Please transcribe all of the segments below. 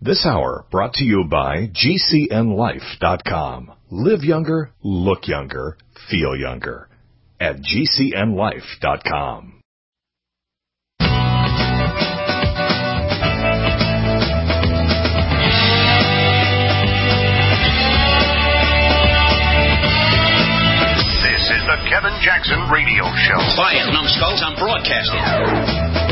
This hour brought to you by GCNLife.com. Live younger, look younger, feel younger. At GCNLife.com. This is the Kevin Jackson Radio Show. Quiet, numbskulls, I'm broadcasting.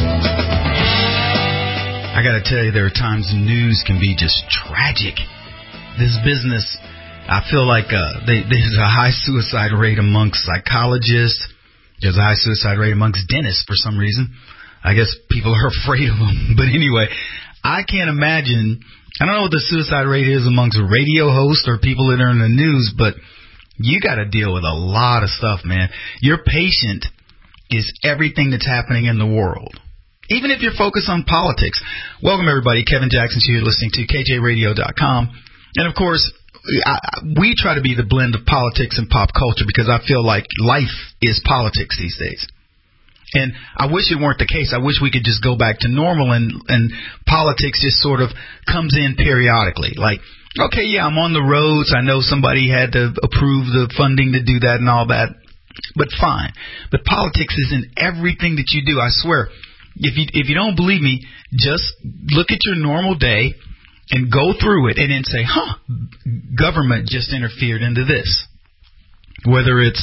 I got to tell you, there are times the news can be just tragic. This business, I feel like there's a high suicide rate amongst psychologists. There's a high suicide rate amongst dentists for some reason. I guess people are afraid of them. But anyway, I can't imagine. I don't know what the suicide rate is amongst radio hosts or people that are in the news, but you got to deal with a lot of stuff, man. Your patient is everything that's happening in the world. Even if you're focused on politics. Welcome, everybody. Kevin Jackson here, listening to KJRadio.com. And, of course, we try to be the blend of politics and pop culture because I feel like life is politics these days. And I wish it weren't the case. I wish we could just go back to normal and politics just sort of comes in periodically. Like, okay, yeah, I'm on the roads. I know somebody had to approve the funding to do that and all that. But fine. But politics is in everything that you do, I swear. If you don't believe me, just look at your normal day and go through it and then say, government just interfered into this. Whether it's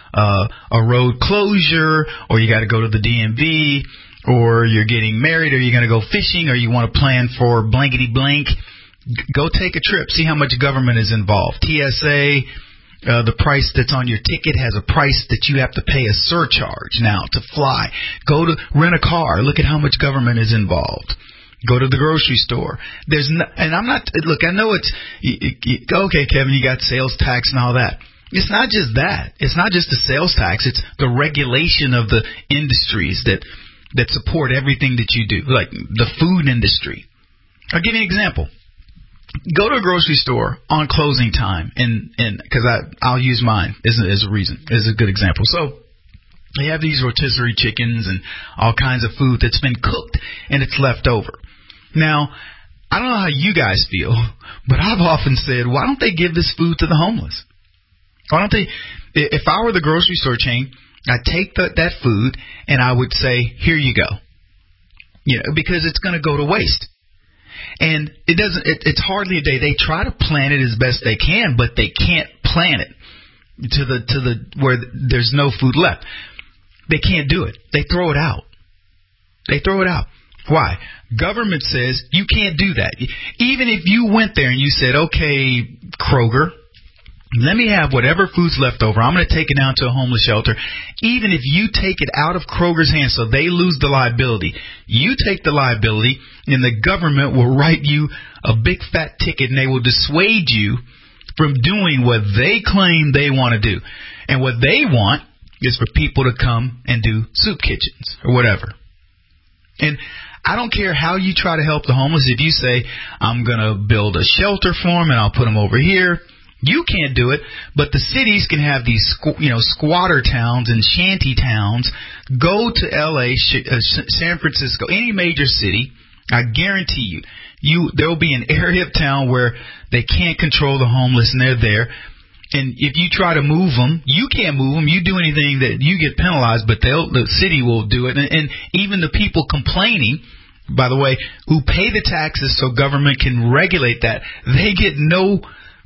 a road closure, or you got to go to the DMV, or you're getting married, or you're going to go fishing, or you want to plan for blankety blank, go take a trip. See how much government is involved. TSA. The price that's on your ticket has a price that you have to pay a surcharge now to fly. Go to rent a car. Look at how much government is involved. Go to the grocery store. And I'm not, look, I know it's, okay, Kevin, you got sales tax and all that. It's not just that. It's not just the sales tax. It's the regulation of the industries that support everything that you do, like the food industry. I'll give you an example. Go to a grocery store on closing time, and because I'll use mine as a reason, as a good example. So they have these rotisserie chickens and all kinds of food that's been cooked and it's left over. Now, I don't know how you guys feel, but I've often said, why don't they give this food to the homeless? Why don't they? If I were the grocery store chain, I'd take that food and I would say, here you go, because it's going to go to waste. And it's hardly a day. They try to plan it as best they can, but they can't plan it to the where there's no food left. They can't do it. They throw it out. Why? Government says you can't do that. Even if you went there and you said, okay, Kroger, let me have whatever food's left over. I'm going to take it down to a homeless shelter. Even if you take it out of Kroger's hands so they lose the liability, you take the liability and the government will write you a big fat ticket and they will dissuade you from doing what they claim they want to do. And what they want is for people to come and do soup kitchens or whatever. And I don't care how you try to help the homeless. If you say, I'm going to build a shelter for them and I'll put them over here, you can't do it, but the cities can have these, squatter towns and shanty towns. Go to L.A., San Francisco, any major city. I guarantee you there will be an area of town where they can't control the homeless and they're there. And if you try to move them, you can't move them. You do anything that you get penalized, but the city will do it. And even the people complaining, by the way, who pay the taxes so government can regulate that, they get no.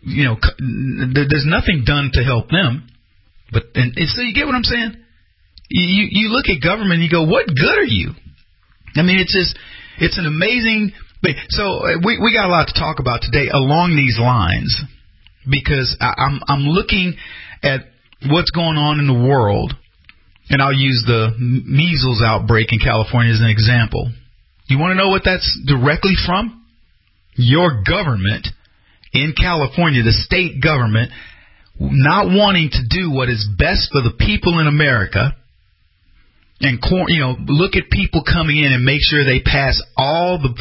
There's nothing done to help them. But so you get what I'm saying? You look at government and you go, what good are you? I mean, it's an amazing thing. So we got a lot to talk about today along these lines because I'm looking at what's going on in the world, and I'll use the measles outbreak in California as an example. You want to know what that's directly from? Your government in California, the state government, not wanting to do what is best for the people in America, and look at people coming in and make sure they pass all the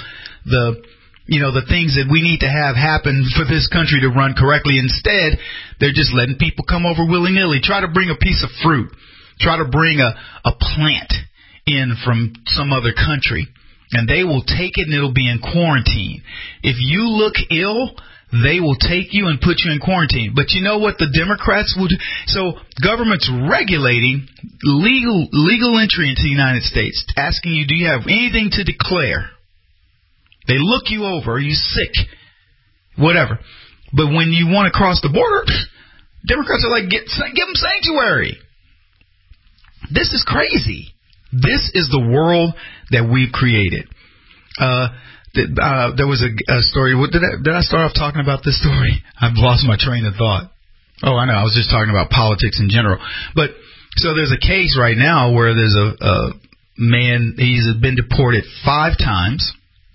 things that we need to have happen for this country to run correctly. Instead, they're just letting people come over willy-nilly. Try to bring a piece of fruit. Try to bring a plant in from some other country. and they will take it and it'll be in quarantine. If you look ill, they will take you and put you in quarantine. But you know what the Democrats will do? So government's regulating legal entry into the United States, asking you, do you have anything to declare? They look you over. Are you sick? Whatever. But when you want to cross the border, Democrats are like, give them sanctuary. This is crazy. This is the world that we've created. There was a story. Did I start off talking about this story? I've lost my train of thought. Oh, I know. I was just talking about politics in general. But so there's a case right now where there's a man. He's been deported 5 times,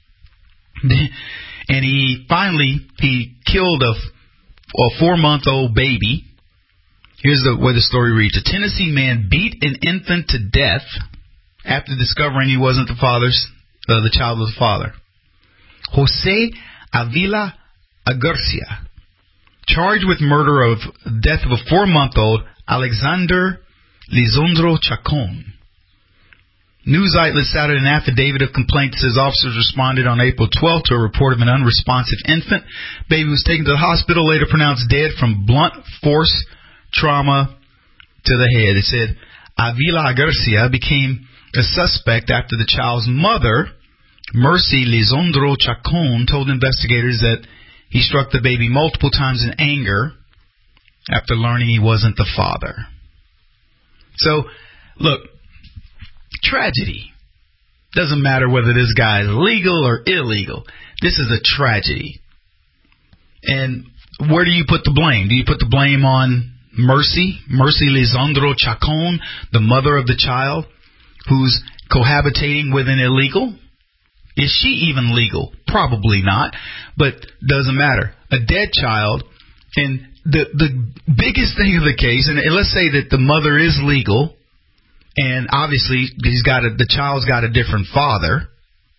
and he killed a 4-month-old baby. Here's where the story reads: a Tennessee man beat an infant to death after discovering he wasn't the child of the father. Jose Avila Agurcia, charged with murder of death of a 4-month-old Alexander Lisandro Chacon. News outlets cited an affidavit of complaint that says officers responded on April 12th to a report of an unresponsive infant. Baby was taken to the hospital, later pronounced dead from blunt force trauma to the head. It said Avila Agurcia became a suspect after the child's mother, Mercy Lisandro Chacon, told investigators that he struck the baby multiple times in anger after learning he wasn't the father. So, look, tragedy. Doesn't matter whether this guy is legal or illegal. This is a tragedy. And where do you put the blame? Do you put the blame on Mercy Lisandro Chacon, the mother of the child, who's cohabitating with an illegal? Is she even legal? Probably not, but doesn't matter. A dead child, and the biggest thing of the case, and let's say that the mother is legal, and obviously the child's got a different father.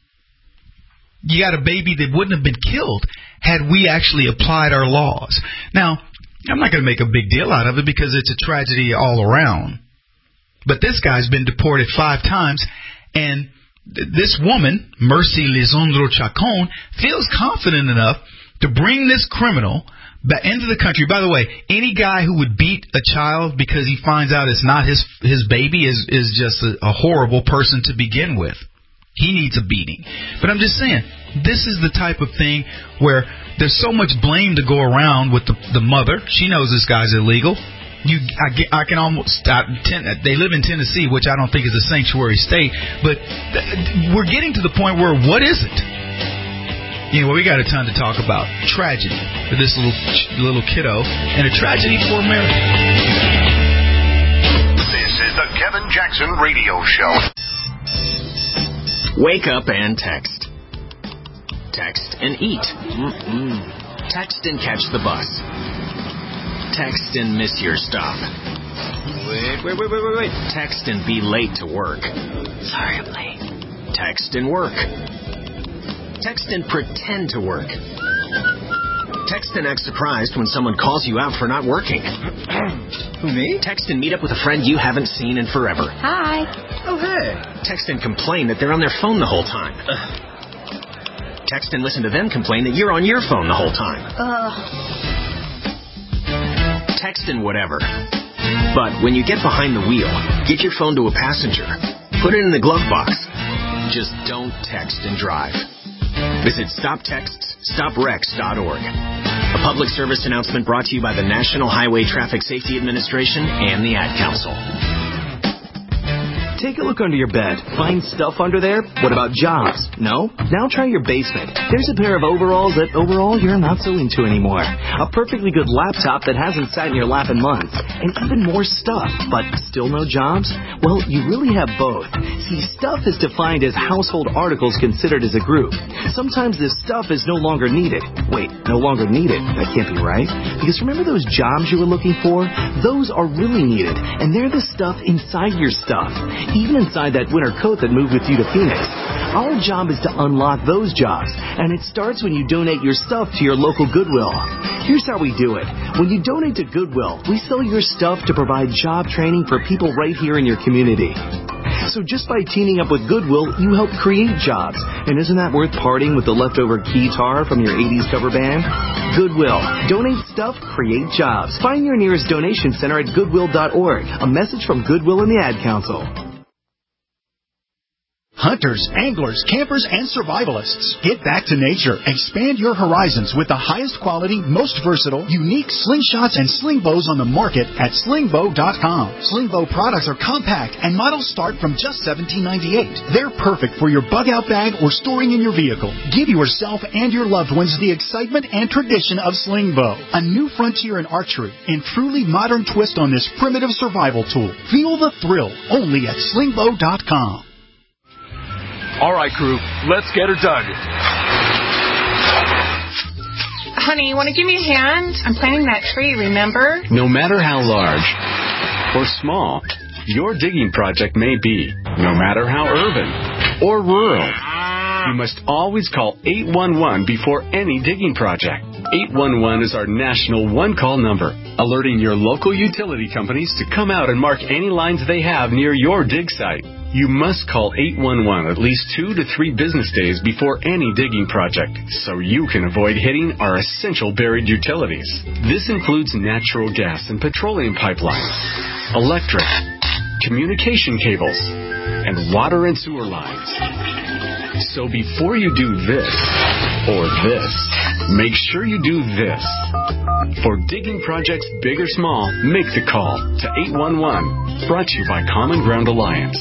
You got a baby that wouldn't have been killed had we actually applied our laws. Now, I'm not going to make a big deal out of it because it's a tragedy all around. But this guy's been deported 5 times, and this woman, Mercy Lisandro Chacon, feels confident enough to bring this criminal back into the country. By the way, any guy who would beat a child because he finds out it's not his baby is just a horrible person to begin with. He needs a beating. But I'm just saying, this is the type of thing where there's so much blame to go around with the mother. She knows this guy's illegal. I can almost they live in Tennessee, which I don't think is a sanctuary state, but we're getting to the point where what is it? Anyway, we got a ton to talk about. Tragedy for this little kiddo, and a tragedy for America. This is the Kevin Jackson Radio Show. Wake up and text. Text and eat. Text and catch the bus. Text and miss your stop. Wait. Text and be late to work. Sorry, I'm late. Text and work. Text and pretend to work. Text and act surprised when someone calls you out for not working. Who, me? Text and meet up with a friend you haven't seen in forever. Hi. Oh, hey. Text and complain that they're on their phone the whole time. Text and listen to them complain that you're on your phone the whole time. Text and whatever. But when you get behind the wheel, get your phone to a passenger. Put it in the glove box. Just don't text and drive. Visit StopTextsStopWrecks.org. A public service announcement brought to you by the National Highway Traffic Safety Administration and the Ad Council. Take a look under your bed. Find stuff under there? What about jobs? No? Now try your basement. There's a pair of overalls that overall you're not so into anymore. A perfectly good laptop that hasn't sat in your lap in months. And even more stuff. But still no jobs? Well, you really have both. See, stuff is defined as household articles considered as a group. Sometimes this stuff is no longer needed. Wait, no longer needed? That can't be right. Because remember those jobs you were looking for? Those are really needed. And they're the stuff inside your stuff. Even inside that winter coat that moved with you to Phoenix. Our job is to unlock those jobs, and it starts when you donate your stuff to your local Goodwill. Here's how we do it. When you donate to Goodwill, we sell your stuff to provide job training for people right here in your community. So just by teaming up with Goodwill, you help create jobs. And isn't that worth parting with the leftover keytar from your 80s cover band? Goodwill. Donate stuff, create jobs. Find your nearest donation center at goodwill.org. A message from Goodwill and the Ad Council. Hunters, anglers, campers, and survivalists. Get back to nature. Expand your horizons with the highest quality, most versatile, unique slingshots and sling bows on the market at slingbow.com. Slingbow products are compact and models start from just $17.98. They're perfect for your bug-out bag or storing in your vehicle. Give yourself and your loved ones the excitement and tradition of Slingbow, a new frontier in archery and truly modern twist on this primitive survival tool. Feel the thrill only at slingbow.com. All right, crew, let's get her dug. Honey, you want to give me a hand? I'm planting that tree, remember? No matter how large or small your digging project may be, no matter how urban or rural, you must always call 811 before any digging project. 811 is our national one-call number, alerting your local utility companies to come out and mark any lines they have near your dig site. You must call 811 at least 2 to 3 business days before any digging project so you can avoid hitting our essential buried utilities. This includes natural gas and petroleum pipelines, electric, communication cables, and water and sewer lines. So before you do this or this, make sure you do this. For digging projects big or small, make the call to 811. Brought to you by Common Ground Alliance.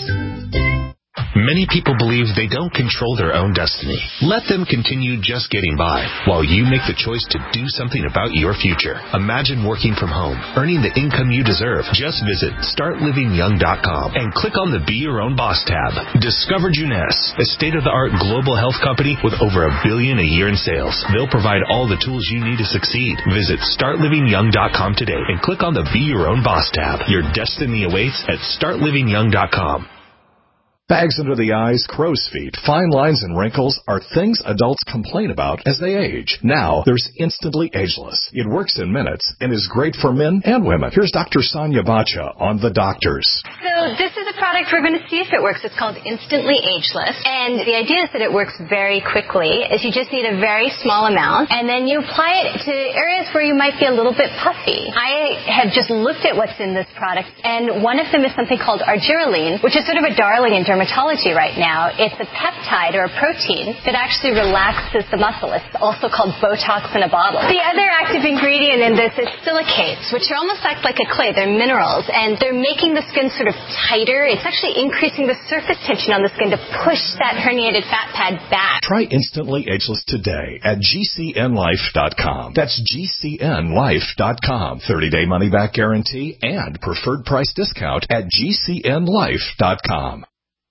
Many people believe they don't control their own destiny. Let them continue just getting by while you make the choice to do something about your future. Imagine working from home, earning the income you deserve. Just visit StartLivingYoung.com and click on the Be Your Own Boss tab. Discover Juness, a state-of-the-art global health company with over $1 billion a year in sales. They'll provide all the tools you need to succeed. Visit StartLivingYoung.com today and click on the Be Your Own Boss tab. Your destiny awaits at StartLivingYoung.com. Bags under the eyes, crow's feet, fine lines, and wrinkles are things adults complain about as they age. Now, there's Instantly Ageless. It works in minutes and is great for men and women. Here's Dr. Sonia Bacha on The Doctors. So this is a product we're going to see if it works. It's called Instantly Ageless. And the idea is that it works very quickly. Is you just need a very small amount, and then you apply it to areas where you might be a little bit puffy. I have just looked at what's in this product, and one of them is something called argireline, which is sort of a darling in dermatology right now. It's a peptide or a protein that actually relaxes the muscle. It's also called Botox in a bottle. The other active ingredient in this is silicates, which are almost like a clay. They're minerals, and they're making the skin sort of tighter. It's actually increasing the surface tension on the skin to push that herniated fat pad back. Try Instantly Ageless today at GCNlife.com. That's GCNlife.com. 30-day money-back guarantee and preferred price discount at GCNlife.com.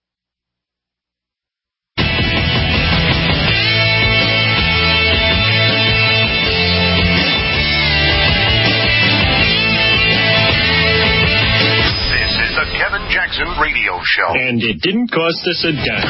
Kevin Jackson Radio Show. And it didn't cost us a dime.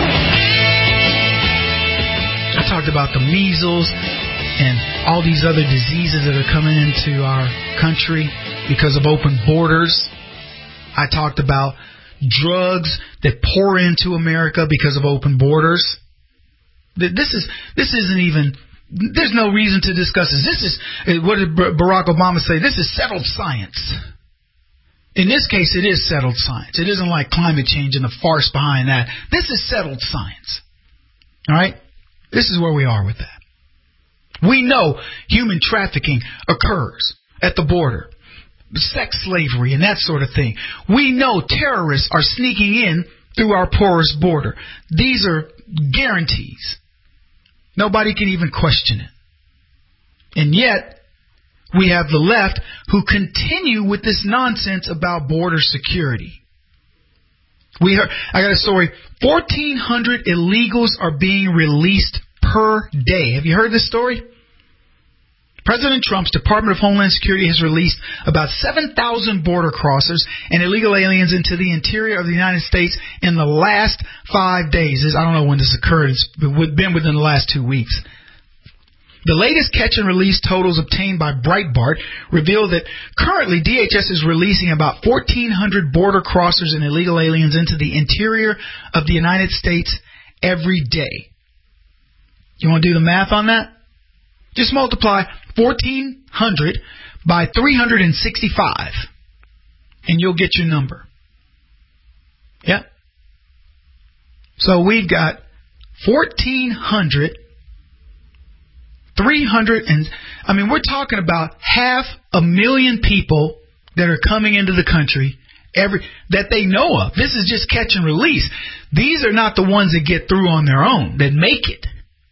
I talked about the measles and all these other diseases that are coming into our country because of open borders. I talked about drugs that pour into America because of open borders. This isn't even... There's no reason to discuss this. This is, what did Barack Obama say? This is settled science. In this case, it is settled science. It isn't like climate change and the farce behind that. This is settled science. All right? This is where we are with that. We know human trafficking occurs at the border. Sex slavery and that sort of thing. We know terrorists are sneaking in through our porous border. These are guarantees. Nobody can even question it. And yet, we have the left who continue with this nonsense about border security. I got a story. 1,400 illegals are being released per day. Have you heard this story? President Trump's Department of Homeland Security has released about 7,000 border crossers and illegal aliens into the interior of the United States in the last 5 days. I don't know when this occurred. It's been within the last 2 weeks. The latest catch and release totals obtained by Breitbart reveal that currently DHS is releasing about 1,400 border crossers and illegal aliens into the interior of the United States every day. You want to do the math on that? Just multiply 1,400 by 365, and you'll get your number. Yep. So we've got 1,400, 300, and we're talking about 500,000 people that are coming into the country that they know of. This is just catch and release. These are not the ones that get through on their own, that make it.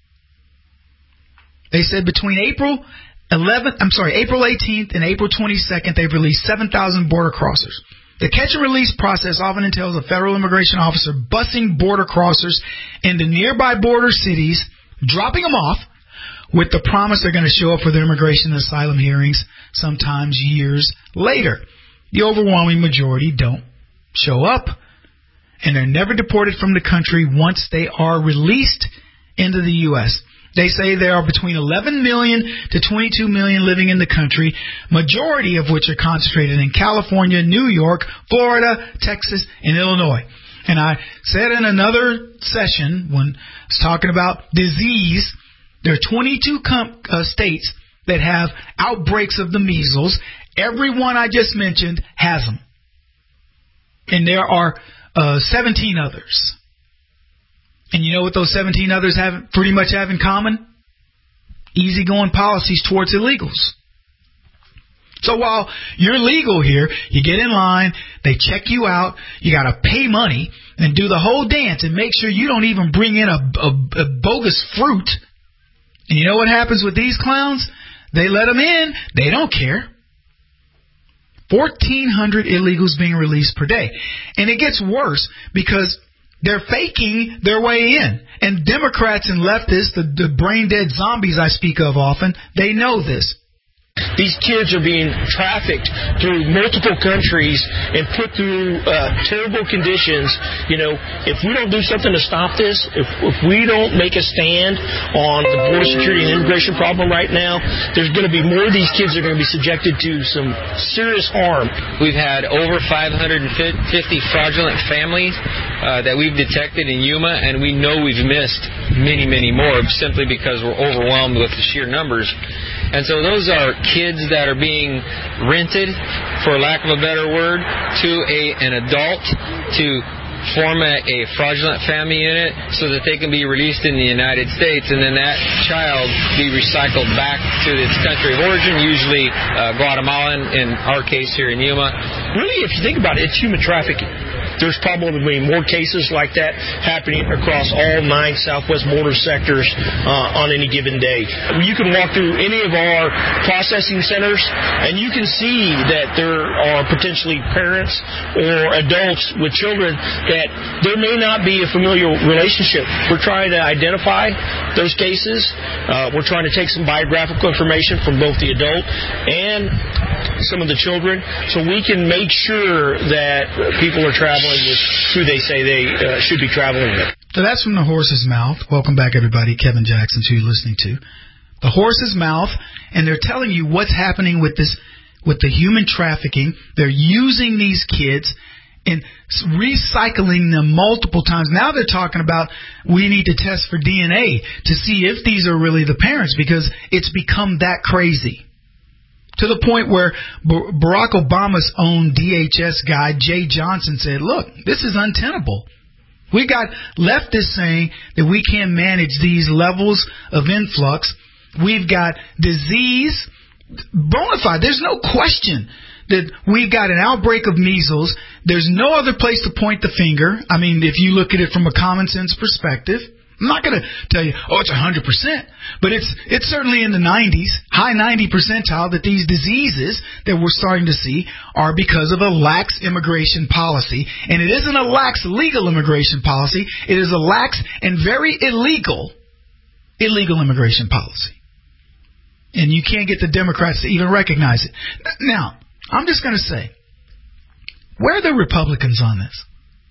They said between April 18th and April 22nd, they've released 7,000 border crossers. The catch and release process often entails a federal immigration officer busing border crossers into nearby border cities, dropping them off with the promise they're going to show up for their immigration and asylum hearings sometimes years later. The overwhelming majority don't show up, and they're never deported from the country once they are released into the U.S. They say there are between 11 million to 22 million living in the country, majority of which are concentrated in California, New York, Florida, Texas, and Illinois. And I said in another session when I was talking about disease, there are 22 states that have outbreaks of the measles. Every one I just mentioned has them. And there are 17 others. And you know what those 17 others pretty much have in common? Easygoing policies towards illegals. So while you're legal here, you get in line, they check you out, you got to pay money and do the whole dance and make sure you don't even bring in a bogus fruit. And you know what happens with these clowns? They let them in. They don't care. 1,400 illegals being released per day. And it gets worse because they're faking their way in. And Democrats and leftists, the brain-dead zombies I speak of often, they know this. These kids are being trafficked through multiple countries and put through terrible conditions. You know, if we don't do something to stop this, if we don't make a stand on the border security and immigration problem right now, there's going to be more of these kids that are going to be subjected to some serious harm. We've had over 550 fraudulent families that we've detected in Yuma, and we know we've missed many, many more simply because we're overwhelmed with the sheer numbers. And so those are kids that are being rented, for lack of a better word, to an adult to form a fraudulent family unit so that they can be released in the United States, and then that child be recycled back to its country of origin, usually Guatemala, in our case here in Yuma. Really, if you think about it, it's human trafficking. There's probably more cases like that happening across all 9 southwest border sectors on any given day. You can walk through any of our processing centers, and you can see that there are potentially parents or adults with children that there may not be a familial relationship. We're trying to identify those cases. We're trying to take some biographical information from both the adult and some of the children so we can make sure that people are traveling with who they say they should be traveling with. So that's from the horse's mouth. Welcome back, everybody. Kevin Jackson, who you're listening to. The horse's mouth, and they're telling you what's happening with this, with the human trafficking. They're using these kids and recycling them multiple times. Now they're talking about we need to test for DNA to see if these are really the parents, because it's become that crazy. To the point where Barack Obama's own DHS guy, Jay Johnson, said, look, this is untenable. We got leftists saying that we can't manage these levels of influx. We've got disease, bona fide. There's no question that we've got an outbreak of measles. There's no other place to point the finger. I mean, if you look at it from a common sense perspective. I'm not going to tell you, it's 100%, but it's certainly in the 90s, high 90 percentile that these diseases that we're starting to see are because of a lax immigration policy. And it isn't a lax legal immigration policy. It is a lax and very illegal immigration policy. And you can't get the Democrats to even recognize it. Now, I'm just going to say, where are the Republicans on this?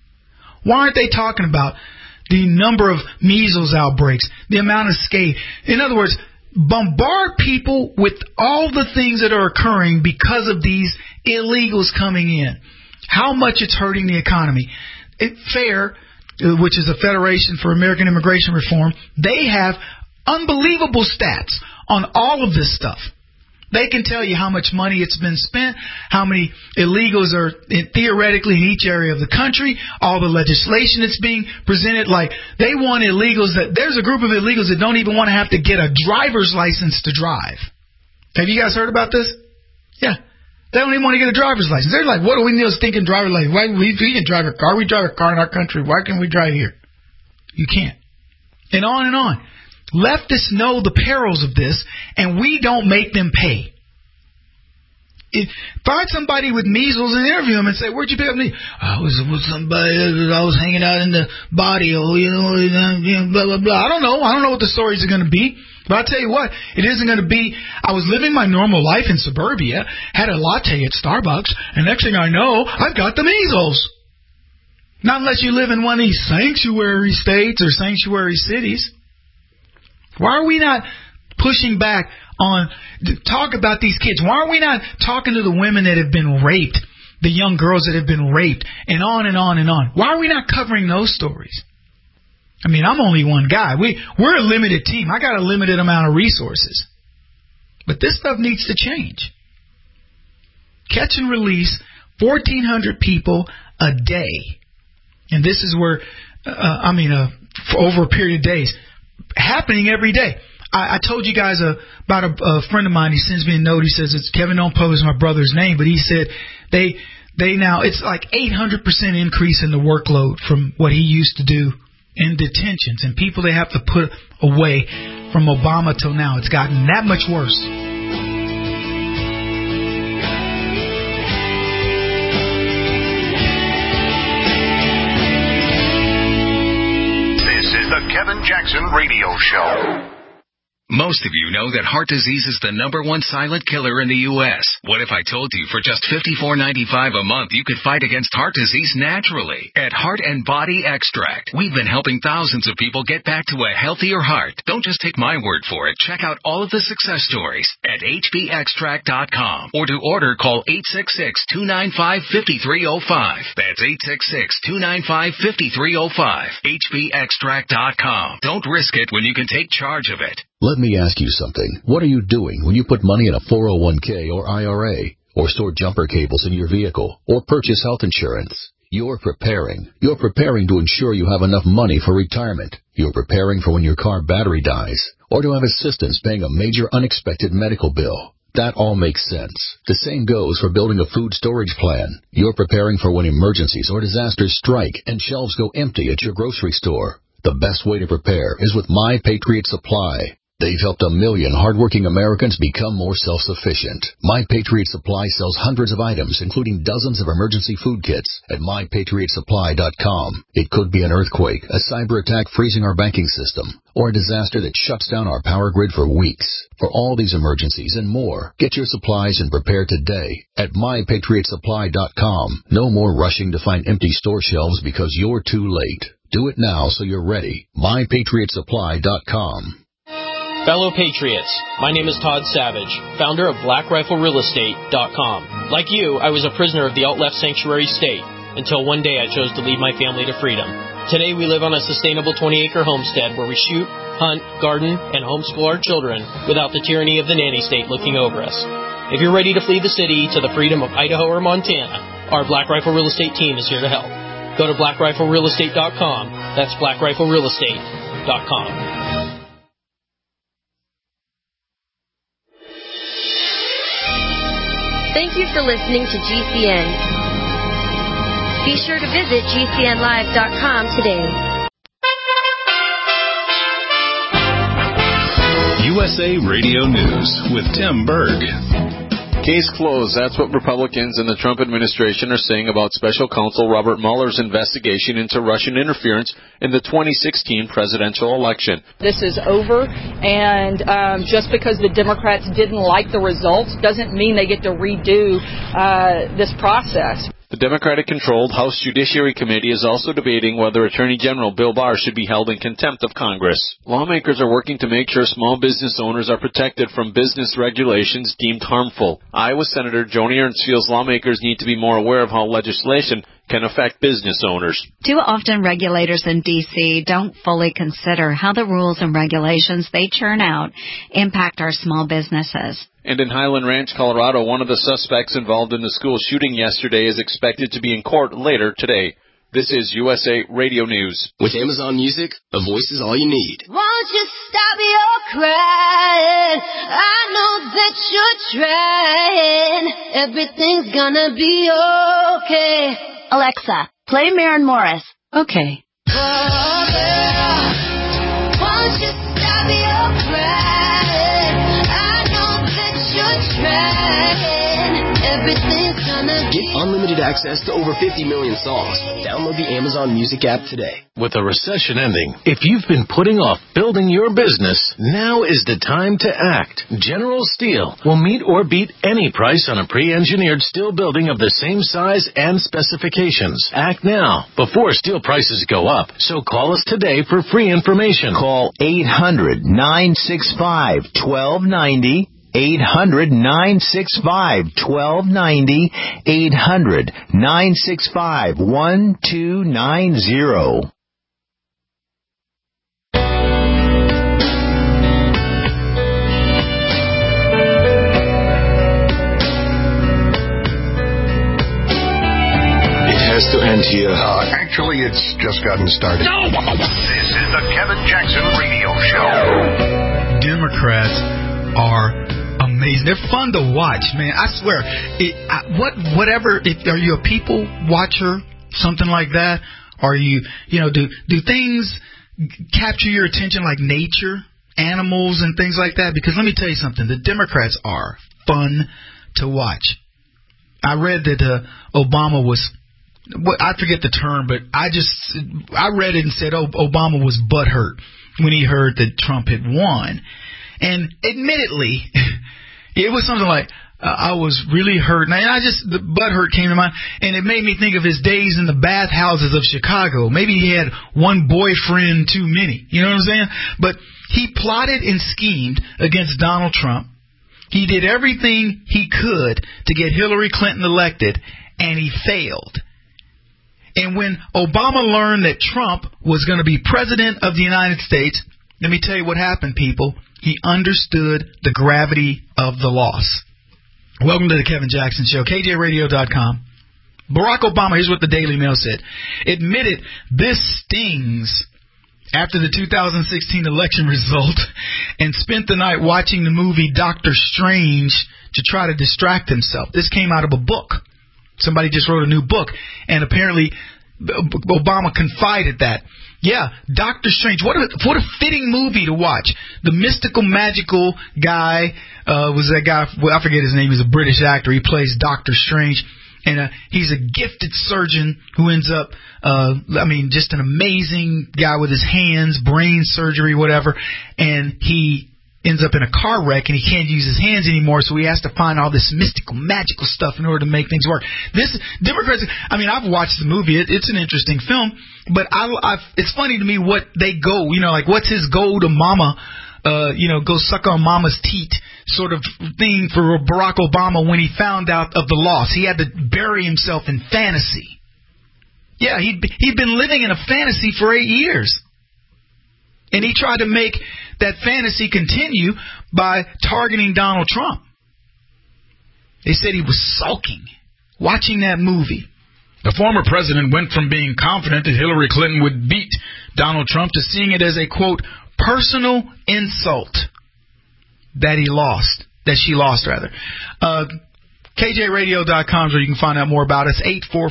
Why aren't they talking about the number of measles outbreaks, the amount of scate? In other words, bombard people with all the things that are occurring because of these illegals coming in. How much it's hurting the economy. FAIR, which is the Federation for American Immigration Reform, they have unbelievable stats on all of this stuff. They can tell you how much money it's been spent, how many illegals are theoretically in each area of the country, all the legislation that's being presented. Like, they want illegals there's a group of illegals that don't even want to have to get a driver's license to drive. Have you guys heard about this? Yeah. They don't even want to get a driver's license. They're like, what do we need a stinking driver's license? Why we can drive a car? We drive a car in our country. Why can't we drive here? You can't. And on and on. Leftists know the perils of this, and we don't make them pay. Find somebody with measles and interview them and say, where'd you pick up measles? I was with somebody, I was hanging out in the barrio, blah, blah, blah. I don't know what the stories are going to be. But I'll tell you what, it isn't going to be, I was living my normal life in suburbia, had a latte at Starbucks, and next thing I know, I've got the measles. Not unless you live in one of these sanctuary states or sanctuary cities. Why are we not pushing back on, talk about these kids? Why are we not talking to the women that have been raped, the young girls that have been raped, and on and on and on? Why are we not covering those stories? I mean, I'm only one guy. We're a limited team. I got a limited amount of resources. But this stuff needs to change. Catch and release 1,400 people a day. And this is where, for over a period of days, happening every day. I told you guys about a friend of mine. He sends me a note. He says, it's Kevin, don't publish my brother's name, but he said they now, it's like 800% increase in the workload from what he used to do in detentions, and people they have to put away from Obama till now. It's gotten that much worse. This is the Kevin Jackson Radio Show. Most of you know that heart disease is the #1 silent killer in the U.S. What if I told you for just $54.95 a month you could fight against heart disease naturally? At Heart and Body Extract, we've been helping thousands of people get back to a healthier heart. Don't just take my word for it. Check out all of the success stories at hbextract.com. Or to order, call 866-295-5305. That's 866-295-5305. hbextract.com. Don't risk it when you can take charge of it. Let me ask you something. What are you doing when you put money in a 401k or IRA, or store jumper cables in your vehicle, or purchase health insurance? You're preparing. You're preparing to ensure you have enough money for retirement. You're preparing for when your car battery dies, or to have assistance paying a major unexpected medical bill. That all makes sense. The same goes for building a food storage plan. You're preparing for when emergencies or disasters strike and shelves go empty at your grocery store. The best way to prepare is with My Patriot Supply. They've helped 1 million hardworking Americans become more self-sufficient. My Patriot Supply sells hundreds of items, including dozens of emergency food kits at MyPatriotSupply.com. It could be an earthquake, a cyber attack freezing our banking system, or a disaster that shuts down our power grid for weeks. For all these emergencies and more, get your supplies and prepare today at MyPatriotSupply.com. No more rushing to find empty store shelves because you're too late. Do it now so you're ready. MyPatriotSupply.com. Fellow Patriots, my name is Todd Savage, founder of BlackRifleRealEstate.com. Like you, I was a prisoner of the alt-left sanctuary state until one day I chose to lead my family to freedom. Today we live on a sustainable 20-acre homestead where we shoot, hunt, garden, and homeschool our children without the tyranny of the nanny state looking over us. If you're ready to flee the city to the freedom of Idaho or Montana, our Black Rifle Real Estate team is here to help. Go to BlackRifleRealEstate.com. That's BlackRifleRealEstate.com. Thank you for listening to GCN. Be sure to visit GCNlive.com today. USA Radio News with Tim Berg. Case closed. That's what Republicans in the Trump administration are saying about Special Counsel Robert Mueller's investigation into Russian interference in the 2016 presidential election. This is over, and just because the Democrats didn't like the results doesn't mean they get to redo this process. The Democratic-controlled House Judiciary Committee is also debating whether Attorney General Bill Barr should be held in contempt of Congress. Lawmakers are working to make sure small business owners are protected from business regulations deemed harmful. Iowa Senator Joni Ernst feels lawmakers need to be more aware of how legislation can affect business owners. Too often regulators in D.C. don't fully consider how the rules and regulations they churn out impact our small businesses. And in Highland Ranch, Colorado, one of the suspects involved in the school shooting yesterday is expected to be in court later today. This is USA Radio News. With Amazon Music, a voice is all you need. Won't you stop your crying? I know that you're trying. Everything's gonna be okay. Alexa, play Maren Morris. Okay. Oh, girl, won't you stop your crying? I know that you're trying. Everything's gonna be Get unlimited access to over 50 million songs. Download the Amazon Music app today. With a recession ending, if you've been putting off building your business, now is the time to act. General Steel will meet or beat any price on a pre-engineered steel building of the same size and specifications. Act now, before steel prices go up. So call us today for free information. Call 800-965-1290. 800-965-1290. 800-965-1290. Has to end here. Actually, it's just gotten started. This is the Kevin Jackson Radio Show. Democrats are amazing. They're fun to watch, man. I swear. Are you a people watcher, something like that? Are you, do things capture your attention like nature, animals, and things like that? Because let me tell you something. The Democrats are fun to watch. I read that Obama was. I forget the term, but I read it and said, Obama was butthurt when he heard that Trump had won. And admittedly, it was something like, I was really hurt. And the butthurt came to mind, and it made me think of his days in the bathhouses of Chicago. Maybe he had one boyfriend too many. You know what I'm saying? But he plotted and schemed against Donald Trump. He did everything he could to get Hillary Clinton elected, and he failed. And when Obama learned that Trump was going to be president of the United States, let me tell you what happened, people. He understood the gravity of the loss. Welcome to the Kevin Jackson Show, KJRadio.com. Barack Obama, here's what the Daily Mail said, admitted this stings after the 2016 election result and spent the night watching the movie Doctor Strange to try to distract himself. This came out of a book. Somebody just wrote a new book, and apparently Obama confided that. Yeah, Doctor Strange. What a fitting movie to watch. The mystical, magical guy was that guy. Well, I forget his name. He's a British actor. He plays Doctor Strange, and he's a gifted surgeon who ends up, just an amazing guy with his hands, brain surgery, whatever, and he ends up in a car wreck, and he can't use his hands anymore, so he has to find all this mystical, magical stuff in order to make things work. Democrats, I've watched the movie. It's an interesting film, but it's funny to me what they go, like what's his go to mama, go suck on mama's teat sort of thing for Barack Obama when he found out of the loss. He had to bury himself in fantasy. Yeah, he'd been living in a fantasy for 8 years. And he tried to make that fantasy continue by targeting Donald Trump. They said he was sulking watching that movie. The former president went from being confident that Hillary Clinton would beat Donald Trump to seeing it as a, quote, personal insult that she lost. KJRadio.com is where you can find out more about us.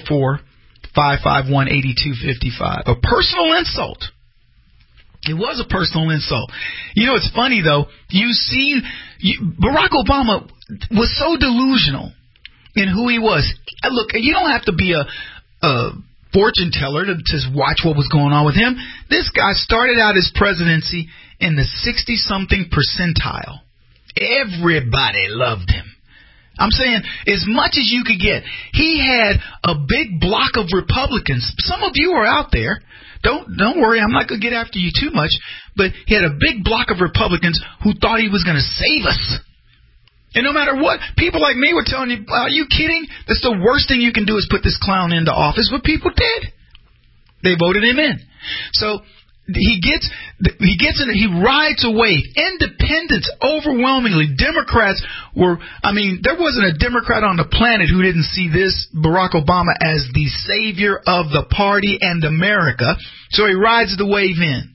844-551-8255. A personal insult. It was a personal insult. It's funny, though. Barack Obama was so delusional in who he was. Look, you don't have to be a fortune teller to watch what was going on with him. This guy started out his presidency in the 60-something percentile. Everybody loved him. I'm saying as much as you could get. He had a big block of Republicans. Some of you are out there. Don't worry, I'm not going to get after you too much. But he had a big block of Republicans who thought he was going to save us. And no matter what, people like me were telling you, are you kidding? That's the worst thing you can do is put this clown into office. But people did. They voted him in. So he rides a wave. Independents, overwhelmingly. Democrats there wasn't a Democrat on the planet who didn't see this Barack Obama as the savior of the party and America. So he rides the wave in.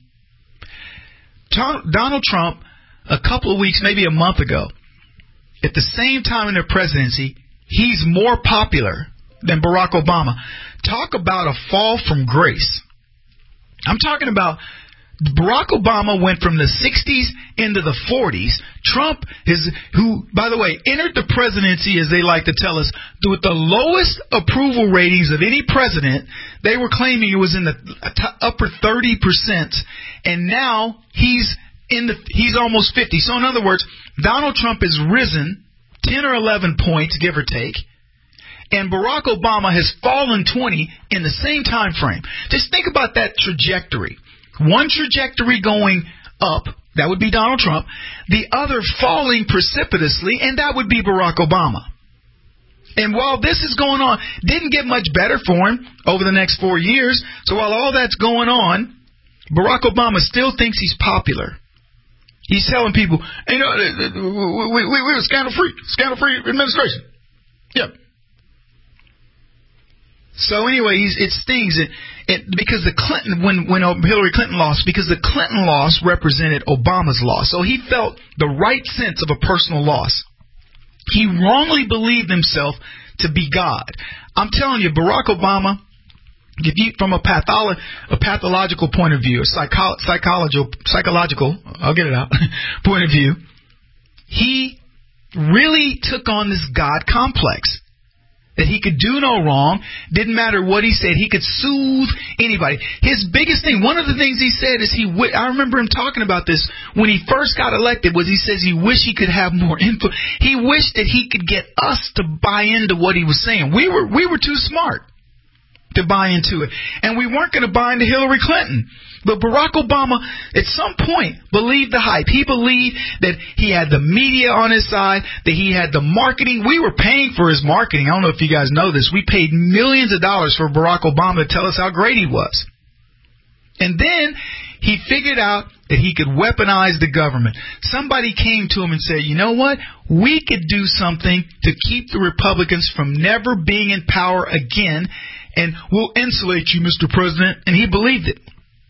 Donald Trump, a couple of weeks, maybe a month ago, at the same time in their presidency, he's more popular than Barack Obama. Talk about a fall from grace. I'm talking about Barack Obama went from the 60s into the 40s. Trump, who, by the way, entered the presidency, as they like to tell us, with the lowest approval ratings of any president. They were claiming it was in the upper 30%, and now he's almost 50. So in other words, Donald Trump has risen 10 or 11 points, give or take, and Barack Obama has fallen 20 in the same time frame. Just think about that trajectory. One trajectory going up, that would be Donald Trump. The other falling precipitously, and that would be Barack Obama. And while this is going on, didn't get much better for him over the next 4 years. So while all that's going on, Barack Obama still thinks he's popular. He's telling people, we were scandal-free administration. Yep. So anyway, it stings because when Hillary Clinton lost, because the Clinton loss represented Obama's loss. So he felt the right sense of a personal loss. He wrongly believed himself to be God. I'm telling you, Barack Obama, from a pathological point of view, a psychological, I'll get it out, point of view, he really took on this God complex. That he could do no wrong, didn't matter what he said, he could soothe anybody. His biggest thing, one of the things he said is I remember him talking about this when he first got elected, was he says he wished he could have more info. He wished that he could get us to buy into what he was saying. We were too smart to buy into it, and we weren't going to buy into Hillary Clinton. But Barack Obama, at some point, believed the hype. He believed that he had the media on his side, that he had the marketing. We were paying for his marketing. I don't know if you guys know this. We paid millions of dollars for Barack Obama to tell us how great he was. And then he figured out that he could weaponize the government. Somebody came to him and said, you know what? We could do something to keep the Republicans from never being in power again, and we'll insulate you, Mr. President. And he believed it.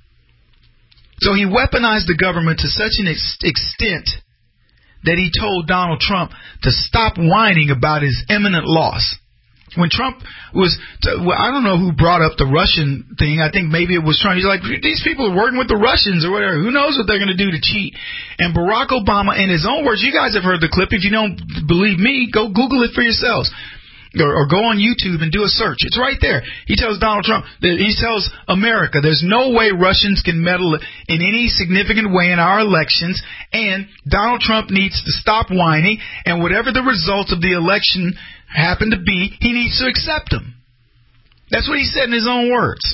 So he weaponized the government to such an extent that he told Donald Trump to stop whining about his imminent loss. When Trump I don't know who brought up the Russian thing. I think maybe it was Trump. He's like, these people are working with the Russians or whatever. Who knows what they're going to do to cheat? And Barack Obama, in his own words, you guys have heard the clip. If you don't believe me, go Google it for yourselves. Or go on YouTube and do a search. It's right there. He tells Donald Trump, he tells America, there's no way Russians can meddle in any significant way in our elections, and Donald Trump needs to stop whining, and whatever the results of the election happen to be, he needs to accept them. That's what he said in his own words.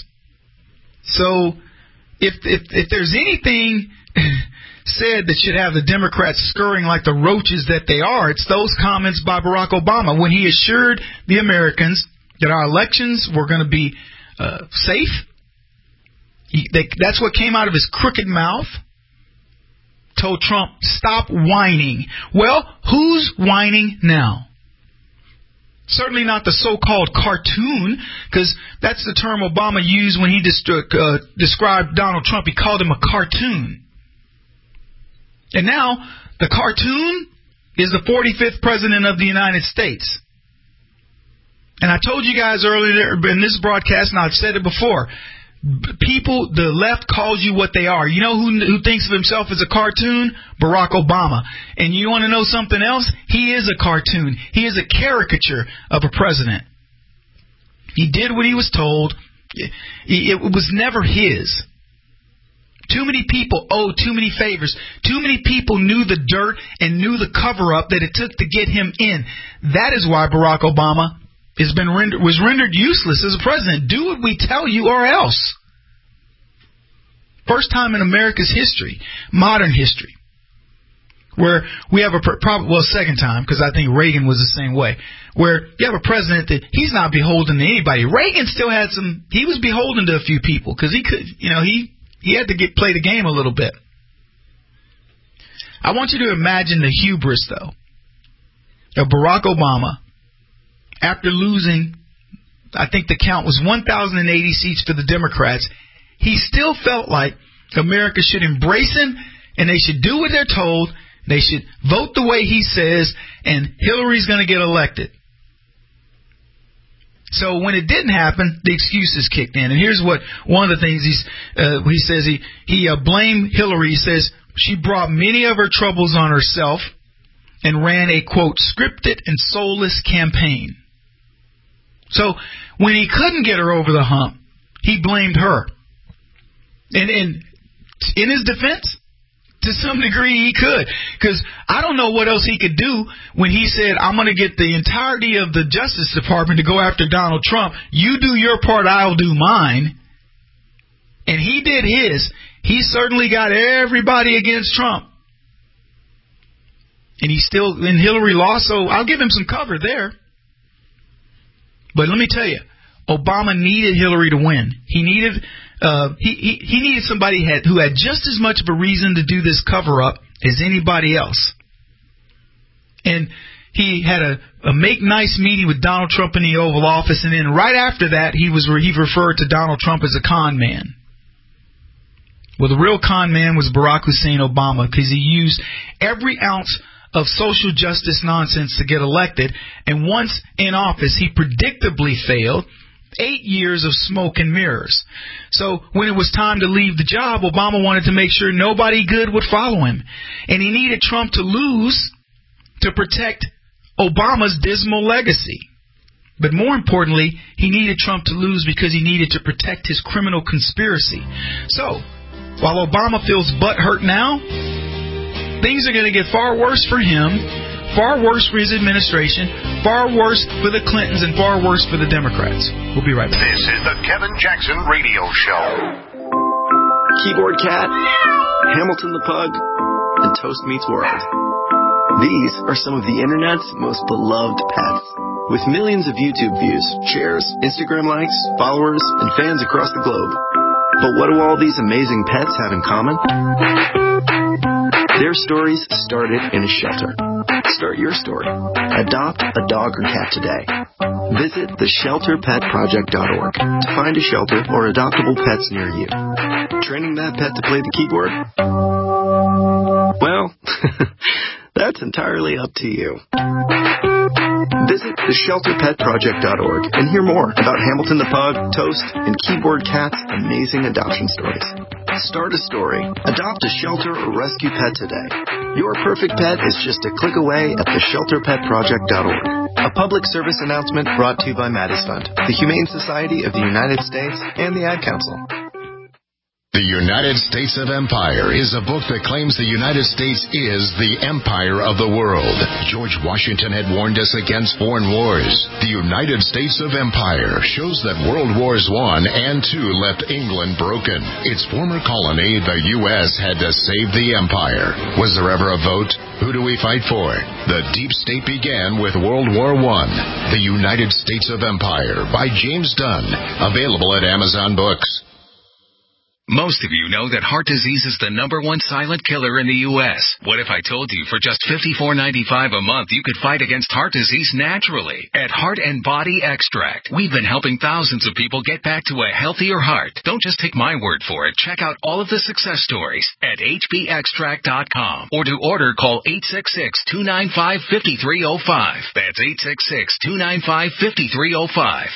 So, if there's anything said that should have the Democrats scurrying like the roaches that they are, it's those comments by Barack Obama when he assured the Americans that our elections were going to be safe. That's what came out of his crooked mouth. Told Trump, stop whining. Well, who's whining now? Certainly not the so-called cartoon, because that's the term Obama used when he described Donald Trump. He called him a cartoon. And now, the cartoon is the 45th President of the United States. And I told you guys earlier in this broadcast, and I've said it before, people, the left calls you what they are. You know who thinks of himself as a cartoon? Barack Obama. And you want to know something else? He is a cartoon. He is a caricature of a president. He did what he was told. It was never his. Too many people owed too many favors. Too many people knew the dirt and knew the cover-up that it took to get him in. That is why Barack Obama was rendered useless as a president. Do what we tell you or else. First time in America's history, modern history, where we have second time, because I think Reagan was the same way, where you have a president that he's not beholden to anybody. Reagan still had he was beholden to a few people, because he could, he had to play the game a little bit. I want you to imagine the hubris, though, of Barack Obama after losing, I think the count was 1,080 seats for the Democrats. He still felt like America should embrace him and they should do what they're told. They should vote the way he says, and Hillary's going to get elected. So when it didn't happen, the excuses kicked in. And here's what one of the things he says. He blamed Hillary. He says she brought many of her troubles on herself and ran a, quote, scripted and soulless campaign. So when he couldn't get her over the hump, he blamed her. And in his defense, to some degree he could. Because I don't know what else he could do when he said, I'm going to get the entirety of the Justice Department to go after Donald Trump. You do your part, I'll do mine. And he did his. He certainly got everybody against Trump. And Hillary lost, so I'll give him some cover there. But let me tell you, Obama needed Hillary to win. He needed he needed somebody who had just as much of a reason to do this cover-up as anybody else. And he had a make-nice meeting with Donald Trump in the Oval Office, and then right after that, he referred to Donald Trump as a con man. Well, the real con man was Barack Hussein Obama, because he used every ounce of social justice nonsense to get elected, and once in office, he predictably failed. 8 years of smoke and mirrors. So when it was time to leave the job, Obama wanted to make sure nobody good would follow him. And he needed Trump to lose to protect Obama's dismal legacy. But more importantly, he needed Trump to lose because he needed to protect his criminal conspiracy. So, while Obama feels butthurt now, things are going to get far worse for him, far worse for his administration, far worse for the Clintons, and far worse for the Democrats. We'll be right back. This is the Kevin Jackson Radio Show. Keyboard Cat, Hamilton the Pug, and Toast Meets World. These are some of the Internet's most beloved pets. With millions of YouTube views, shares, Instagram likes, followers, and fans across the globe. But what do all these amazing pets have in common? Their stories started in a shelter. Start your story. Adopt a dog or cat today. Visit theshelterpetproject.org to find a shelter or adoptable pets near you. Training that pet to play the keyboard? Well, that's entirely up to you. Visit theshelterpetproject.org and hear more about Hamilton the Pug, Toast, and Keyboard Cat's amazing adoption stories. Start a story. Adopt a shelter or rescue pet today. Your perfect pet is just a click away at theshelterpetproject.org. A public service announcement brought to you by Maddie's Fund, the Humane Society of the United States, and the Ad Council. The United States of Empire is a book that claims the United States is the empire of the world. George Washington had warned us against foreign wars. The United States of Empire shows that World Wars I and II left England broken. Its former colony, the U.S., had to save the empire. Was there ever a vote? Who do we fight for? The deep state began with World War I. The United States of Empire by James Dunn. Available at Amazon Books. Most of you know that heart disease is the #1 silent killer in the U.S. What if I told you for just $54.95 a month you could fight against heart disease naturally? At Heart and Body Extract, we've been helping thousands of people get back to a healthier heart. Don't just take my word for it. Check out all of the success stories at hbextract.com. Or to order, call 866-295-5305. That's 866-295-5305.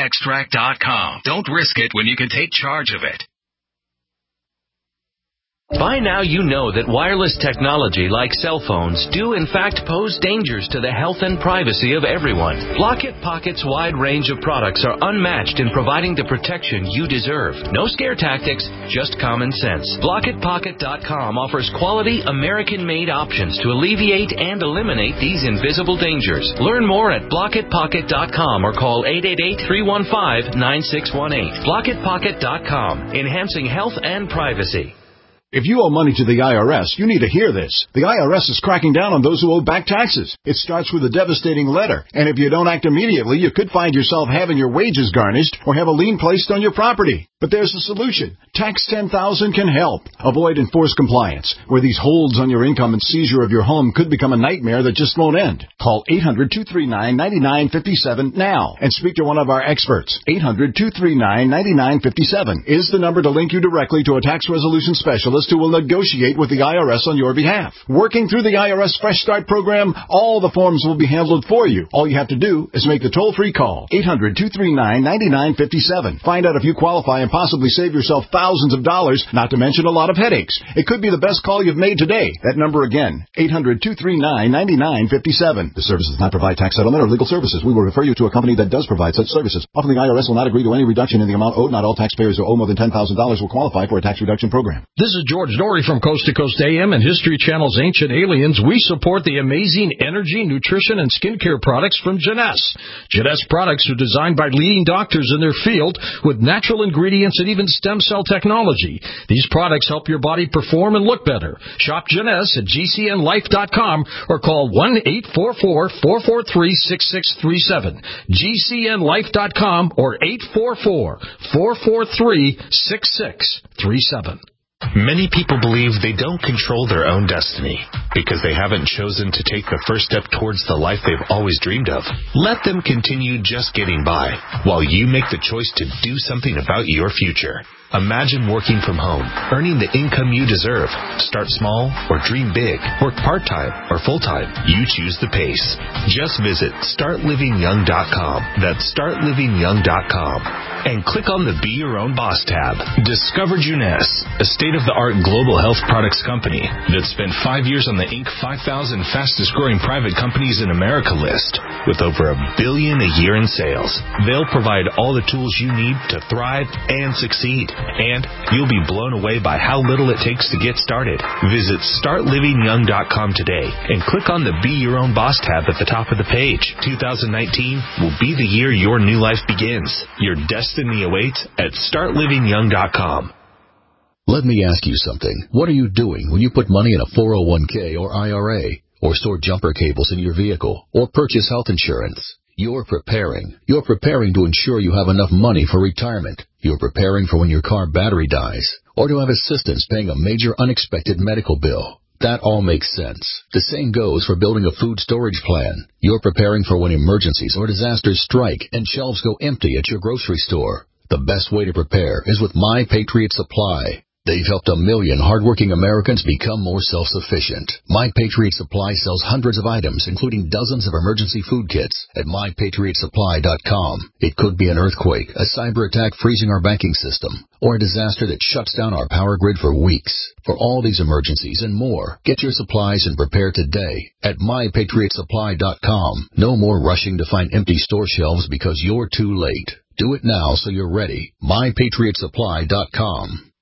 hbextract.com. Don't risk it when you can take charge of it. By now you know that wireless technology like cell phones do in fact pose dangers to the health and privacy of everyone. Blockit Pocket's wide range of products are unmatched in providing the protection you deserve. No scare tactics, just common sense. BlockitPocket.com offers quality American-made options to alleviate and eliminate these invisible dangers. Learn more at BlockitPocket.com or call 888-315-9618. BlockitPocket.com, enhancing health and privacy. If you owe money to the IRS, you need to hear this. The IRS is cracking down on those who owe back taxes. It starts with a devastating letter, and if you don't act immediately, you could find yourself having your wages garnished or have a lien placed on your property. But there's a solution. Tax 10,000 can help. Avoid enforced compliance, where these holds on your income and seizure of your home could become a nightmare that just won't end. Call 800-239-9957 now and speak to one of our experts. 800-239-9957 is the number to link you directly to a tax resolution specialist who will negotiate with the IRS on your behalf. Working through the IRS Fresh Start program, all the forms will be handled for you. All you have to do is make the toll-free call. 800-239-9957. Find out if you qualify and possibly save yourself thousands of dollars, not to mention a lot of headaches. It could be the best call you've made today. That number again, 800-239-9957. The service does not provide tax settlement or legal services. We will refer you to a company that does provide such services. Often the IRS will not agree to any reduction in the amount owed. Not all taxpayers who owe more than $10,000 will qualify for a tax reduction program. This is George Norrie from Coast to Coast AM and History Channel's Ancient Aliens. We support the amazing energy, nutrition, and skincare products from Jeunesse. Jeunesse products are designed by leading doctors in their field with natural ingredients and even stem cell technology. These products help your body perform and look better. Shop Jeunesse at GCNlife.com or call 1-844-443-6637. GCNlife.com or 844-443-6637. Many people believe they don't control their own destiny because they haven't chosen to take the first step towards the life they've always dreamed of. Let them continue just getting by while you make the choice to do something about your future. Imagine working from home, earning the income you deserve. Start small or dream big. Work part-time or full-time. You choose the pace. Just visit StartLivingYoung.com. That's StartLivingYoung.com. And click on the Be Your Own Boss tab. Discover Jeunesse, a state-of-the-art global health products company that spent 5 years on the Inc. 5,000 fastest-growing private companies in America list with over $1 billion a year in sales. They'll provide all the tools you need to thrive and succeed. And you'll be blown away by how little it takes to get started. Visit StartLivingYoung.com today and click on the Be Your Own Boss tab at the top of the page. 2019 will be the year your new life begins. Your destiny awaits at StartLivingYoung.com. Let me ask you something. What are you doing when you put money in a 401k or IRA, or store jumper cables in your vehicle, or purchase health insurance? You're preparing. You're preparing to ensure you have enough money for retirement. You're preparing for when your car battery dies, or to have assistance paying a major unexpected medical bill. That all makes sense. The same goes for building a food storage plan. You're preparing for when emergencies or disasters strike and shelves go empty at your grocery store. The best way to prepare is with My Patriot Supply. They've helped 1 million hardworking Americans become more self-sufficient. My Patriot Supply sells hundreds of items, including dozens of emergency food kits at MyPatriotSupply.com. It could be an earthquake, a cyber attack freezing our banking system, or a disaster that shuts down our power grid for weeks. For all these emergencies and more, get your supplies and prepare today at MyPatriotSupply.com. No more rushing to find empty store shelves because you're too late. Do it now so you're ready. MyPatriotSupply.com.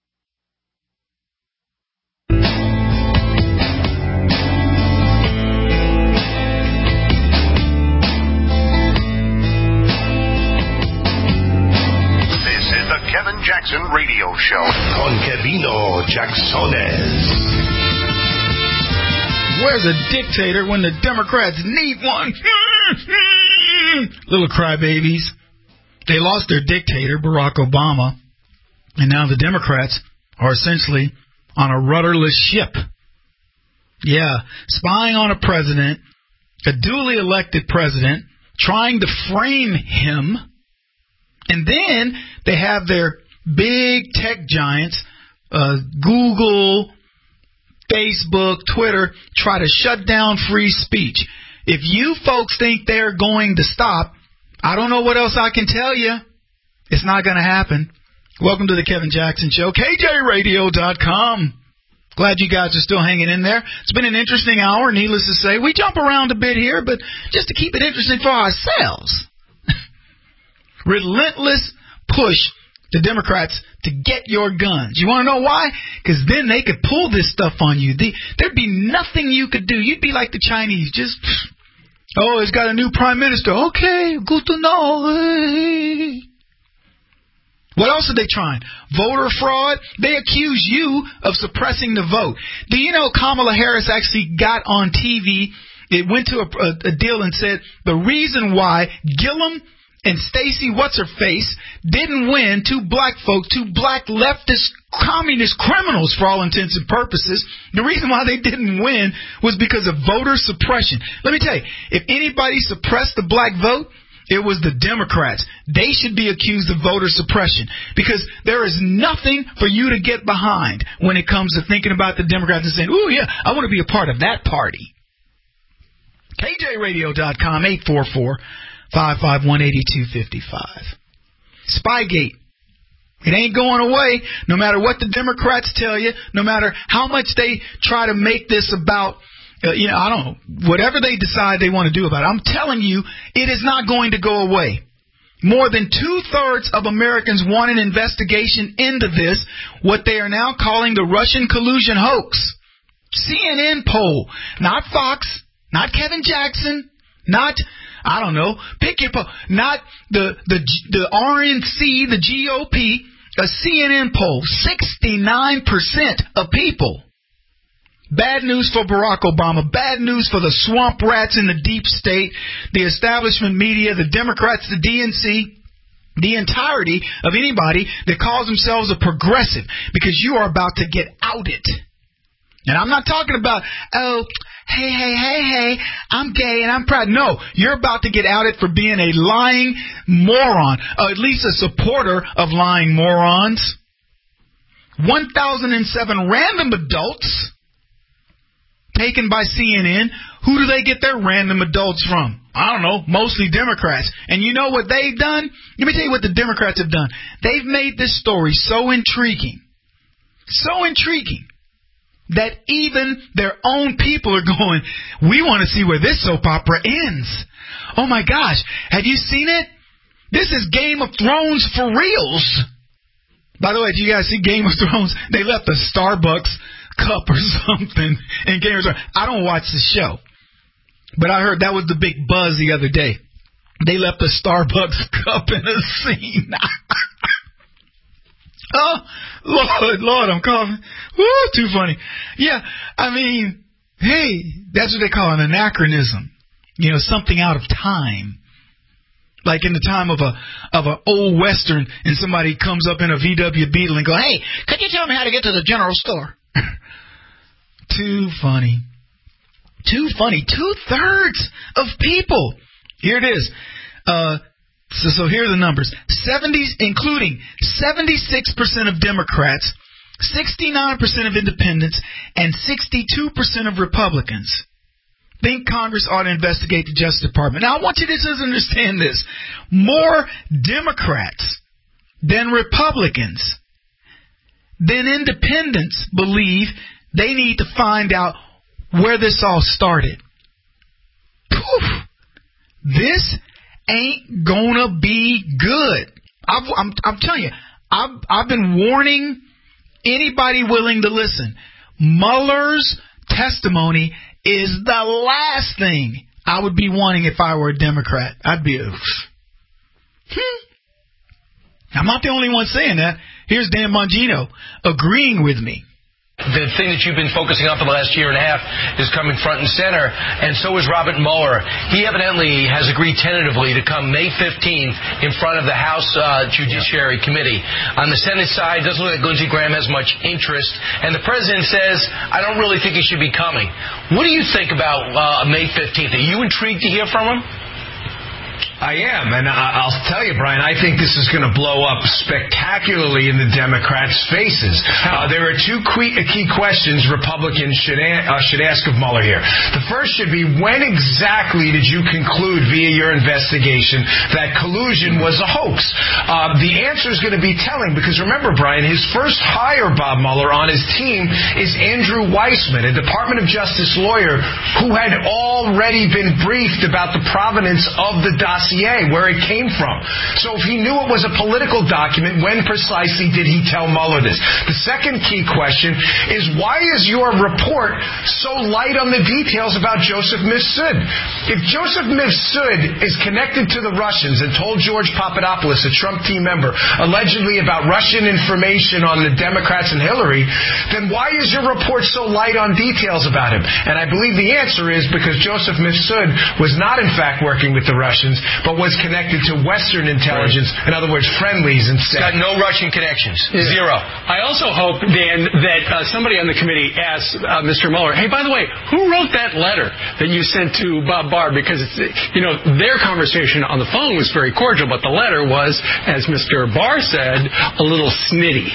Kevin Jackson Radio Show. Con Kevino Jacksones. Where's a dictator when the Democrats need one? Little crybabies. They lost their dictator, Barack Obama, and now the Democrats are essentially on a rudderless ship. Yeah, spying on a president, a duly elected president, trying to frame him. And then they have their big tech giants, Google, Facebook, Twitter, try to shut down free speech. If you folks think they're going to stop, I don't know what else I can tell you. It's not going to happen. Welcome to the Kevin Jackson Show, KJRadio.com. Glad you guys are still hanging in there. It's been an interesting hour, needless to say. We jump around a bit here, but just to keep it interesting for ourselves. Relentless push the Democrats to get your guns. You want to know why? Because then they could pull this stuff on you. There'd be nothing you could do. You'd be like the Chinese. Just, it's got a new prime minister. Okay, good to know. Hey. What else are they trying? Voter fraud? They accuse you of suppressing the vote. Do you know Kamala Harris actually got on TV? It went to a deal and said the reason why Gillum and Stacey What's-Her-Face didn't win, two black folks, two black leftist communist criminals for all intents and purposes, the reason why they didn't win was because of voter suppression. Let me tell you, if anybody suppressed the black vote, it was the Democrats. They should be accused of voter suppression because there is nothing for you to get behind when it comes to thinking about the Democrats and saying, ooh, yeah, I want to be a part of that party. KJRadio.com, 844-551-8255. Spygate. It ain't going away no matter what the Democrats tell you, no matter how much they try to make this about I don't know, whatever they decide they want to do about it. I'm telling you, it is not going to go away. More than 2/3 of Americans want an investigation into this, what they are now calling the Russian collusion hoax. CNN poll, not Fox, not Kevin Jackson, not, I don't know, pick your poll, not the RNC, the GOP, a CNN poll, 69% of people. Bad news for Barack Obama. Bad news for the swamp rats in the deep state, the establishment media, the Democrats, the DNC, the entirety of anybody that calls themselves a progressive, because you are about to get outed. And I'm not talking about, hey, I'm gay and I'm proud. No, you're about to get outed for being a lying moron, or at least a supporter of lying morons. 1,007 random adults taken by CNN. Who do they get their random adults from? I don't know, mostly Democrats. And you know what they've done? Let me tell you what the Democrats have done. They've made this story so intriguing, that even their own people are going, we want to see where this soap opera ends. Oh my gosh, have you seen it? This is Game of Thrones for reals. By the way, did you guys see Game of Thrones? They left a Starbucks cup or something in Game of Thrones. I don't watch the show, but I heard that was the big buzz the other day. They left a Starbucks cup in a scene. Oh, Lord, I'm coughing. Woo, too funny. Yeah, I mean, hey, that's what they call an anachronism. Something out of time. Like in the time of an old Western, and somebody comes up in a VW Beetle and go, hey, could you tell me how to get to the general store? Too funny. 2/3 of people. Here it is. So here are the numbers. 70s, including 76% of Democrats, 69% of independents, and 62% of Republicans think Congress ought to investigate the Justice Department. Now, I want you to just understand this. More Democrats than Republicans, than independents believe they need to find out where this all started. Poof. This ain't gonna be good. I'm telling you, I've been warning anybody willing to listen. Mueller's testimony is the last thing I would be wanting if I were a Democrat. I'd be I'm not the only one saying that. Here's Dan Bongino agreeing with me. The thing that you've been focusing on for the last year and a half is coming front and center, and so is Robert Mueller. He evidently has agreed tentatively to come May 15th in front of the House Judiciary Committee. On the Senate side, it doesn't look like Lindsey Graham has much interest, and the president says, I don't really think he should be coming. What do you think about May 15th? Are you intrigued to hear from him? I am, and I'll tell you, Brian, I think this is going to blow up spectacularly in the Democrats' faces. There are two key questions Republicans should ask of Mueller here. The first should be, when exactly did you conclude via your investigation that collusion was a hoax? The answer is going to be telling, because remember, Brian, his first hire, Bob Mueller, on his team is Andrew Weissman, a Department of Justice lawyer who had already been briefed about the provenance of the dossier, where it came from. So if he knew it was a political document, when precisely did he tell Mueller this? The second key question is, why is your report so light on the details about Joseph Mifsud? If Joseph Mifsud is connected to the Russians and told George Papadopoulos, a Trump team member, allegedly about Russian information on the Democrats and Hillary, then why is your report so light on details about him? And I believe the answer is because Joseph Mifsud was not in fact working with the Russians, but was connected to Western intelligence, in other words, friendlies instead. Got no Russian connections. Zero. I also hope, Dan, that somebody on the committee asks Mr. Mueller, hey, by the way, who wrote that letter that you sent to Bob Barr? Because, their conversation on the phone was very cordial, but the letter was, as Mr. Barr said, a little snitty.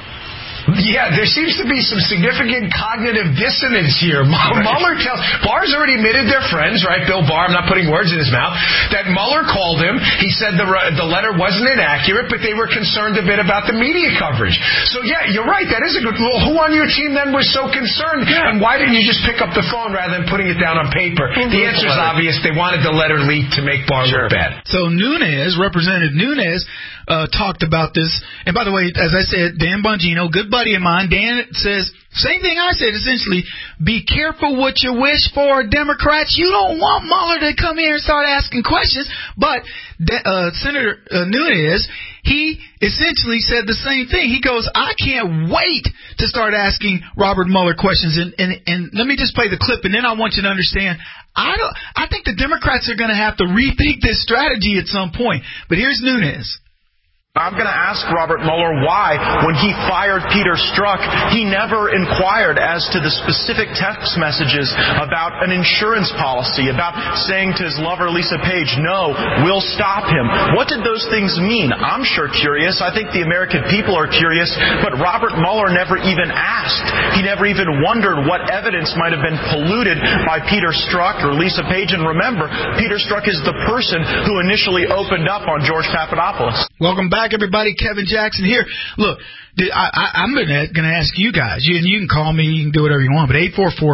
Yeah, there seems to be some significant cognitive dissonance here. Mueller Barr's already admitted they're friends, right? Bill Barr, I'm not putting words in his mouth, that Mueller called him. He said the letter wasn't inaccurate, but they were concerned a bit about the media coverage. So yeah, you're right. That is a good. Well, who on your team then was so concerned? Yeah. And why didn't you just pick up the phone rather than putting it down on paper? The answer is obvious. They wanted the letter leaked to make Barr look bad. So Representative Nunes, talked about this. And by the way, as I said, Dan Bongino, good buddy of mine, Dan says, same thing I said, essentially, be careful what you wish for, Democrats. You don't want Mueller to come here and start asking questions. But Senator Nunes, he essentially said the same thing. He goes, I can't wait to start asking Robert Mueller questions. And let me just play the clip, and then I want you to understand, I think the Democrats are going to have to rethink this strategy at some point. But here's Nunes. I'm going to ask Robert Mueller why, when he fired Peter Strzok, he never inquired as to the specific text messages about an insurance policy, about saying to his lover, Lisa Page, no, we'll stop him. What did those things mean? I'm sure curious. I think the American people are curious, but Robert Mueller never even asked. He never even wondered what evidence might have been polluted by Peter Strzok or Lisa Page. And remember, Peter Strzok is the person who initially opened up on George Papadopoulos. Welcome back, everybody. Kevin Jackson here. Look, I'm going to ask you guys. You can call me. You can do whatever you want. But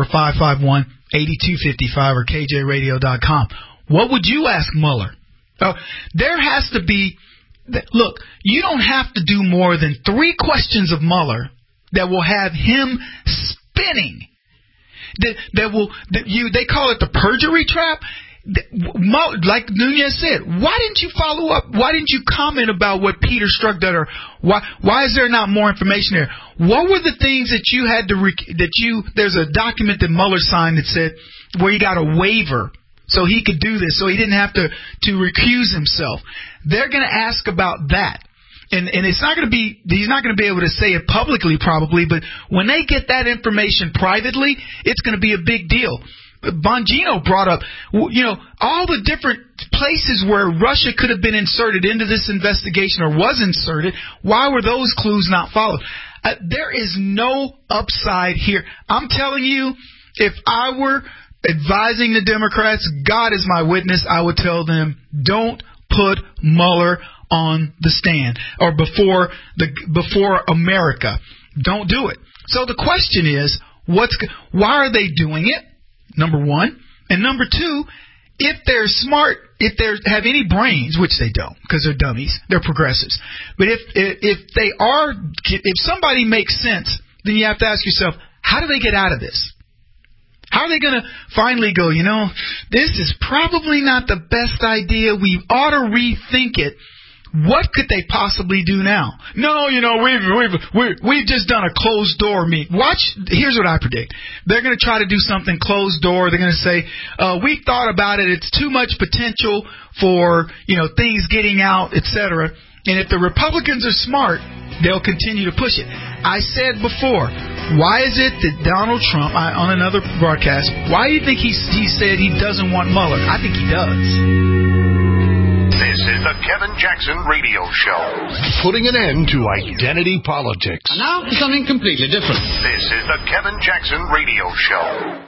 844-551-8255 or KJRadio.com. What would you ask Mueller? There has to be. Look, you don't have to do more than 3 questions of Mueller that will have him spinning. They call it the perjury trap. Like Nunes said, why didn't you follow up? Why didn't you comment about what Peter Strzok did? Or why is there not more information there? What were the things that you had to there's a document that Mueller signed that said where he got a waiver so he could do this, so he didn't have to recuse himself. They're going to ask about that. And it's not going to be, he's not going to be able to say it publicly probably, but when they get that information privately, it's going to be a big deal. Bongino brought up, all the different places where Russia could have been inserted into this investigation or was inserted. Why were those clues not followed? There is no upside here. I'm telling you, if I were advising the Democrats, God is my witness, I would tell them, don't put Mueller on the stand or before America. Don't do it. So the question is, why are they doing it? Number one. And number two, if they're smart, if they have any brains, which they don't because they're dummies, they're progressives. But if somebody makes sense, then you have to ask yourself, how do they get out of this? How are they going to finally go, this is probably not the best idea. We ought to rethink it. What could they possibly do now? No, we've just done a closed door meet. Watch. Here's what I predict. They're going to try to do something closed door. They're going to say, we thought about it. It's too much potential for, things getting out, etc. And if the Republicans are smart, they'll continue to push it. I said before, why is it that Donald Trump, on another broadcast, why do you think he said he doesn't want Mueller? I think he does. the Kevin Jackson Radio Show. Putting an end to identity politics. Now, something completely different. This is the Kevin Jackson Radio Show.